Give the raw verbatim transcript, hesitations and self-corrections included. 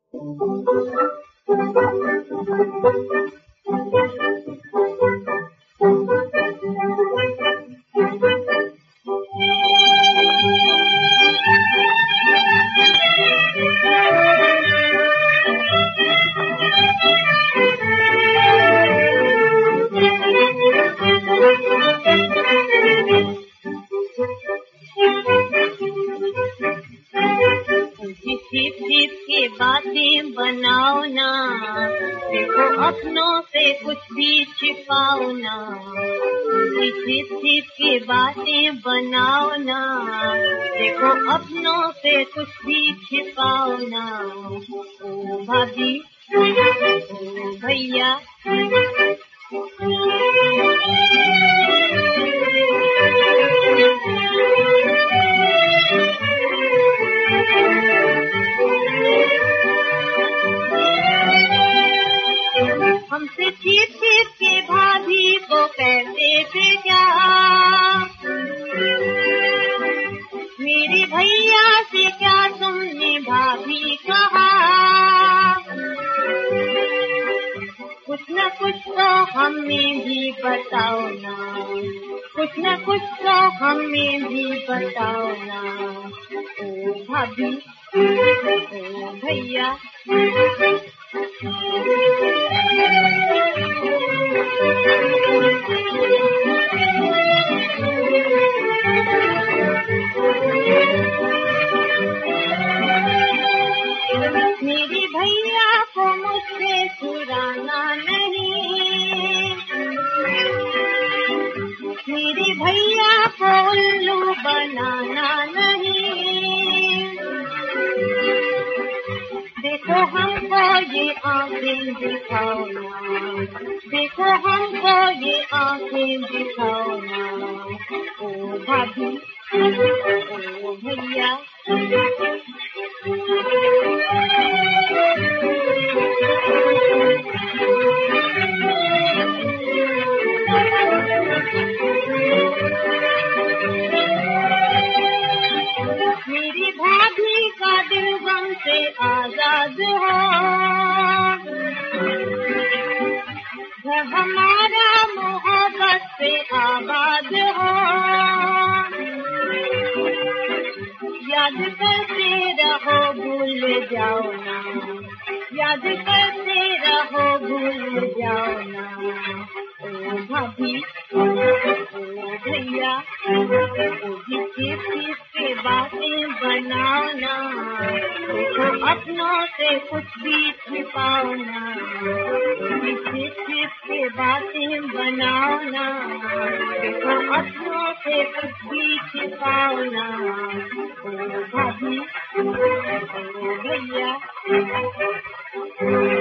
के बातें बनाओ ना, देखो अपनों से कुछ भी छिपाओ ना। छिप छिप के बातें बनाओ ना, देखो अपनों से कुछ भी छिपाओ ना। ओ भाभी, ओ भैया, हमसे छिप छिप के भाभी को कहते थे क्या, मेरे भैया से क्या तुमने भाभी कहा। कुछ न कुछ तो हमें भी बताओ ना, कुछ न कुछ तो हमें भी बताओ ना। ओ भाभी, ओ भैया, मेरे भैया को मुझसे चुराना नहीं, मेरे भैया को उल्लू बनाना नहीं। देखो हमको ये आँखें दिखाओ ना, देखो हमको ये आँखें दिखाओ ना। ओ भाभी, ओ भैया, मेरी भाभी का दिल गम से आजाद हो, घर हमारा मोहब्बत से आबाद हो। याद करते रहो भूल जाओ ना, याद करते रहो भूल जाओ ना। ओ भाभी, ओ भैया, ओ छिप छिप के बातें बनाओ ना, देखो अपनों से कुछ भी छिपाओ ना। छिप छिप के बातें बनाओ ना, देखो अपनों से कुछ भी छिपाओ ना। ओ भाभी, ओ भैया,